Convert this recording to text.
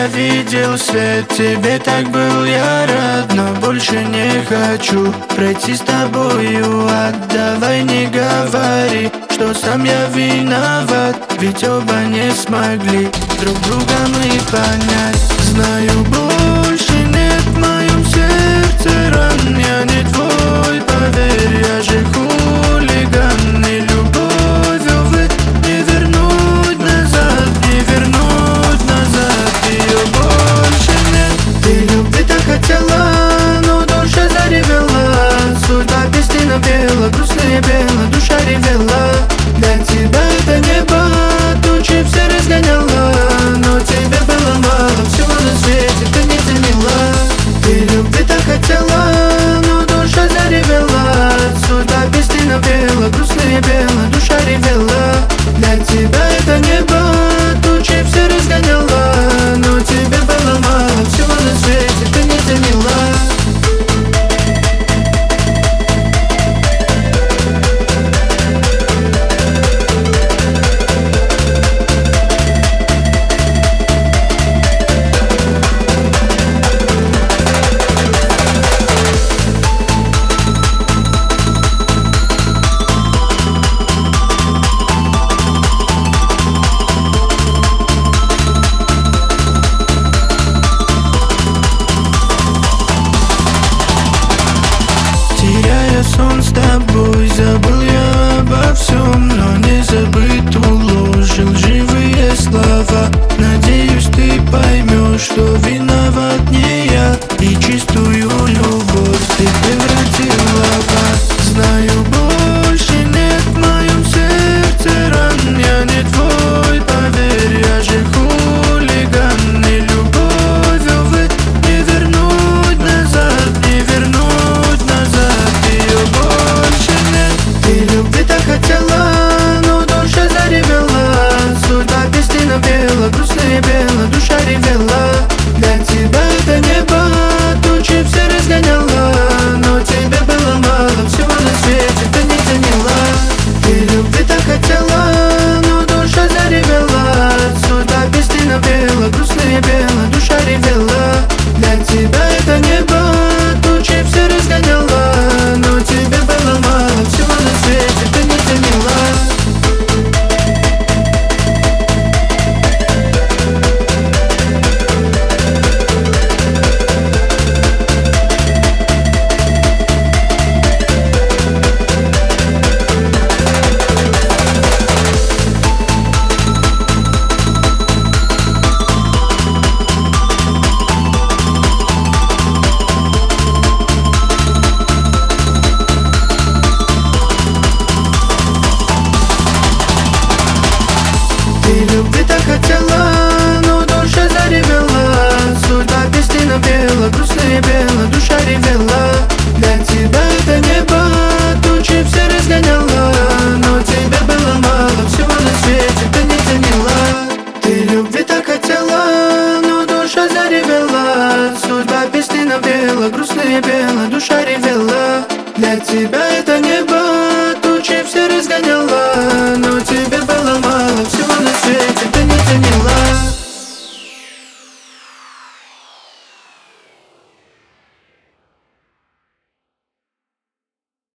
я видел свет, тебе так был я рад, но больше не хочу пройти с тобою ад. Давай не говори, что сам я виноват, ведь оба не смогли друг друга мы понять. Знаю, больше нет в моем сердце ран, я не твой.